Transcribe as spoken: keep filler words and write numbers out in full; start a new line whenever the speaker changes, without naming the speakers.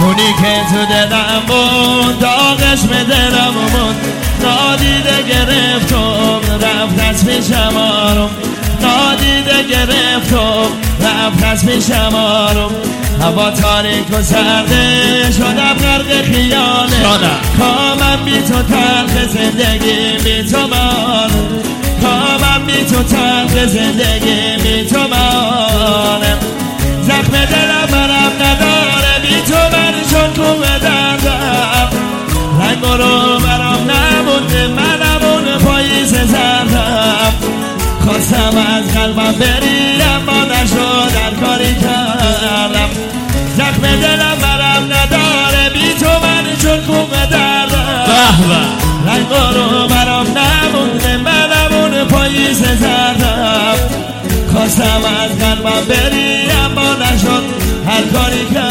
اونی که تو دلم بود داغش به دلم بود، نادیده گرفتم رفت از پیشم آروم، نادیده گرفتم رفت از پیشم آروم. هوا تاریک و سرده شدم غرق خیاله، کامم بی تو تلخ زندگی بی تو مانه، کامم بی تو تلخ زندگی بی تو مانه. زخم دلم برم نداره بی تو من شد کوه دردم، رنگ رو برام نمونده منم اون پاییز زردم. خواستم از قلبم بری اما نشد هر کاری کردم، زخم دلم برم نداره بی تو من چون کوه دردم، رنگ رو برام نمونده منم اون پاییز زردم. خواستم از قلبم بری اما نشد هر کاری کردم.